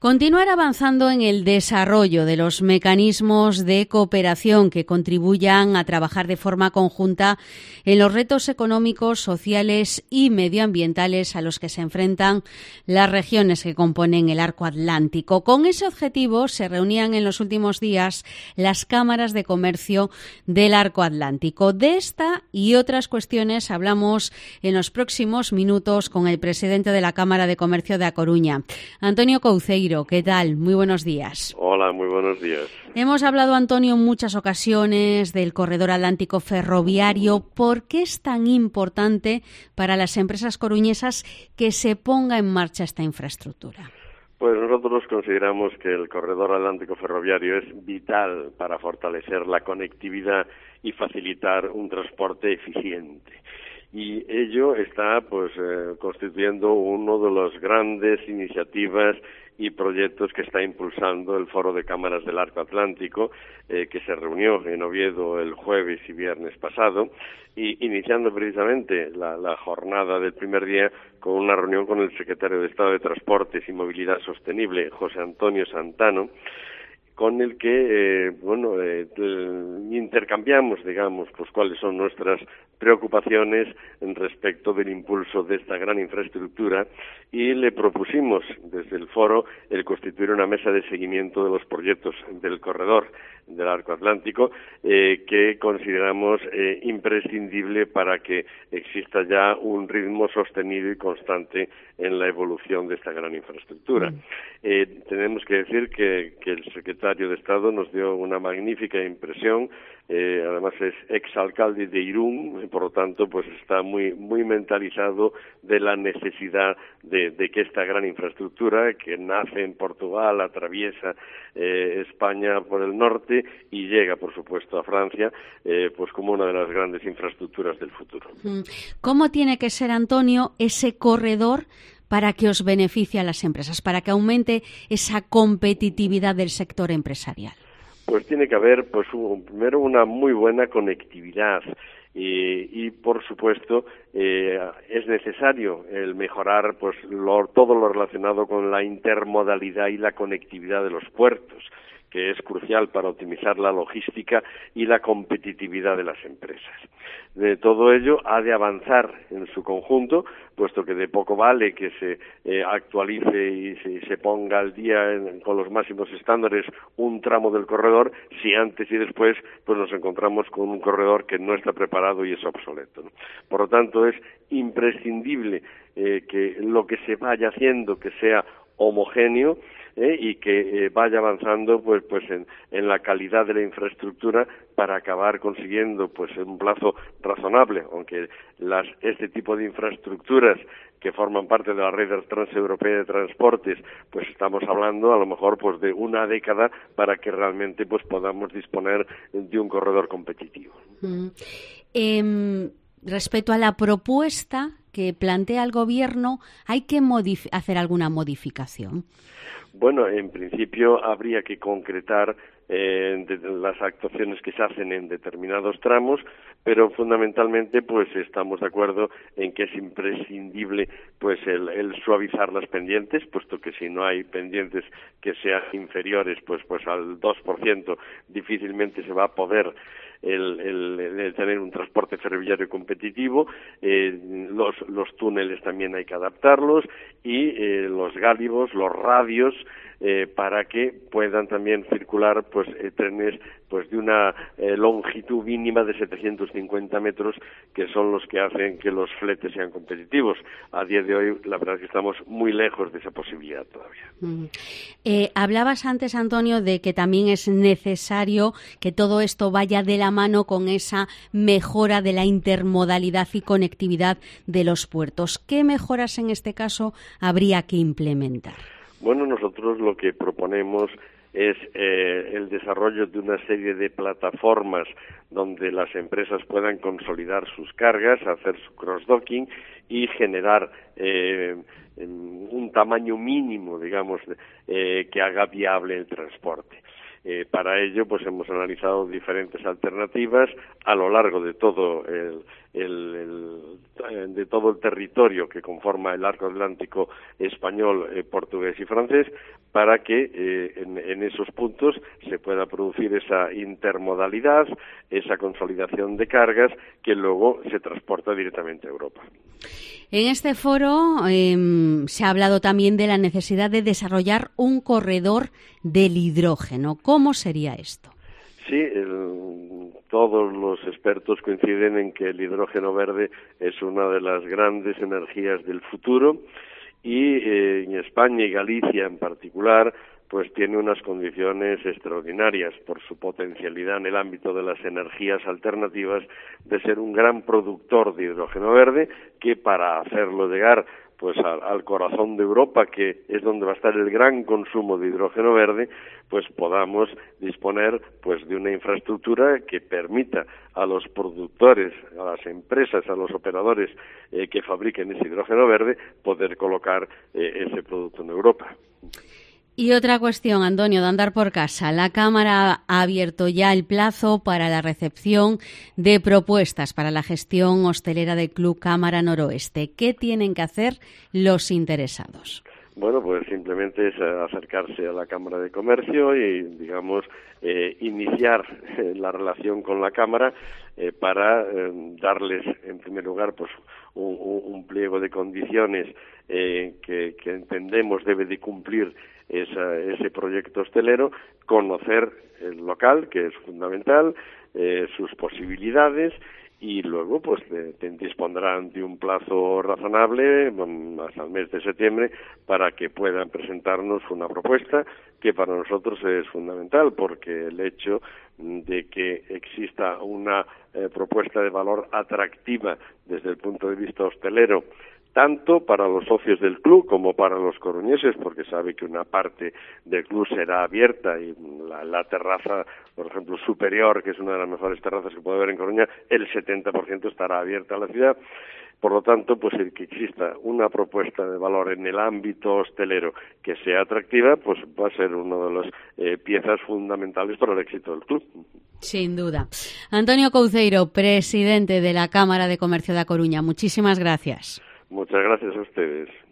Continuar avanzando en el desarrollo de los mecanismos de cooperación que contribuyan a trabajar de forma conjunta en los retos económicos, sociales y medioambientales a los que se enfrentan las regiones que componen el arco atlántico. Con ese objetivo se reunían en los últimos días las cámaras de comercio del arco atlántico. De esta y otras cuestiones hablamos en los próximos minutos con el presidente de la Cámara de Comercio de A Coruña, Antonio Couceiro. ¿Qué tal? Muy buenos días. Hola, muy buenos días. Hemos hablado, Antonio, en muchas ocasiones del corredor atlántico ferroviario. ¿Por qué es tan importante para las empresas coruñesas que se ponga en marcha esta infraestructura? Pues nosotros consideramos que el corredor atlántico ferroviario es vital para fortalecer la conectividad y facilitar un transporte eficiente. Y ello está constituyendo uno de las grandes iniciativas y proyectos que está impulsando el Foro de Cámaras del Arco Atlántico, que se reunió en Oviedo el jueves y viernes pasado, y iniciando precisamente la jornada del primer día con una reunión con el secretario de Estado de Transportes y Movilidad Sostenible, José Antonio Santano, con el que intercambiamos, digamos, cuáles son nuestras preocupaciones respecto del impulso de esta gran infraestructura, y le propusimos desde el foro el constituir una mesa de seguimiento de los proyectos del corredor del Arco Atlántico, que consideramos imprescindible para que exista ya un ritmo sostenido y constante en la evolución de esta gran infraestructura. Tenemos que decir que el secretario de Estado nos dio una magnífica impresión. Además es exalcalde de Irún, por lo tanto pues está muy mentalizado de la necesidad de que esta gran infraestructura, que nace en Portugal, atraviesa España por el norte y llega por supuesto a Francia, pues como una de las grandes infraestructuras del futuro. ¿Cómo tiene que ser, Antonio, ese corredor para que os beneficie a las empresas, para que aumente esa competitividad del sector empresarial? Pues tiene que haber, primero, una muy buena conectividad y por supuesto, es necesario el mejorar todo lo relacionado con la intermodalidad y la conectividad de los puertos, que es crucial para optimizar la logística y la competitividad de las empresas. De todo ello ha de avanzar en su conjunto, puesto que de poco vale que se actualice y se ponga al día con los máximos estándares un tramo del corredor, si antes y después nos encontramos con un corredor que no está preparado y es obsoleto, ¿no? Por lo tanto, es imprescindible que lo que se vaya haciendo que sea homogéneo, y que vaya avanzando en la calidad de la infraestructura para acabar consiguiendo en un plazo razonable, aunque este tipo de infraestructuras que forman parte de la red transeuropea de transportes, estamos hablando a lo mejor de una década para que realmente podamos disponer de un corredor competitivo. Respecto a la propuesta que plantea el Gobierno, ¿hay que hacer alguna modificación? Bueno, en principio habría que concretar las actuaciones que se hacen en determinados tramos, pero fundamentalmente estamos de acuerdo en que es imprescindible el suavizar las pendientes, puesto que si no hay pendientes que sean inferiores al 2%, difícilmente se va a poder el tener un transporte ferroviario competitivo. Los túneles también hay que adaptarlos, y los gálibos, los radios, para que puedan también circular trenes de una longitud mínima de 750 metros, que son los que hacen que los fletes sean competitivos. A día de hoy, la verdad es que estamos muy lejos de esa posibilidad todavía. Hablabas antes, Antonio, de que también es necesario que todo esto vaya de la mano con esa mejora de la intermodalidad y conectividad de los puertos. ¿Qué mejoras en este caso habría que implementar? Bueno, nosotros lo que proponemos es el desarrollo de una serie de plataformas donde las empresas puedan consolidar sus cargas, hacer su cross-docking y generar un tamaño mínimo, digamos, que haga viable el transporte. Para ello, hemos analizado diferentes alternativas a lo largo de todo el territorio que conforma el arco atlántico español, portugués y francés, para que en esos puntos se pueda producir esa intermodalidad, esa consolidación de cargas que luego se transporta directamente a Europa. En este foro se ha hablado también de la necesidad de desarrollar un corredor del hidrógeno. ¿Cómo sería esto? Sí, todos los expertos coinciden en que el hidrógeno verde es una de las grandes energías del futuro y en España y Galicia en particular pues tiene unas condiciones extraordinarias por su potencialidad en el ámbito de las energías alternativas de ser un gran productor de hidrógeno verde que para hacerlo llegar pues al corazón de Europa, que es donde va a estar el gran consumo de hidrógeno verde, pues podamos disponer pues de una infraestructura que permita a los productores, a las empresas, a los operadores que fabriquen ese hidrógeno verde, poder colocar ese producto en Europa. Y otra cuestión, Antonio, de andar por casa. La Cámara ha abierto ya el plazo para la recepción de propuestas para la gestión hostelera del Club Cámara Noroeste. ¿Qué tienen que hacer los interesados? Bueno, pues simplemente es acercarse a la Cámara de Comercio y, digamos, iniciar la relación con la Cámara para darles, en primer lugar, pues un pliego de condiciones que entendemos debe de cumplir ese proyecto hostelero, conocer el local, que es fundamental, sus posibilidades, y luego pues dispondrán de un plazo razonable hasta el mes de septiembre para que puedan presentarnos una propuesta que para nosotros es fundamental, porque el hecho de que exista una propuesta de valor atractiva desde el punto de vista hostelero, tanto para los socios del club como para los coruñeses, porque sabe que una parte del club será abierta y la terraza, por ejemplo, superior, que es una de las mejores terrazas que puede haber en Coruña, el 70% estará abierta a la ciudad. Por lo tanto, pues el que exista una propuesta de valor en el ámbito hostelero que sea atractiva, pues va a ser una de las piezas fundamentales para el éxito del club. Sin duda. Antonio Couceiro, presidente de la Cámara de Comercio da Coruña, muchísimas gracias. Muchas gracias a ustedes.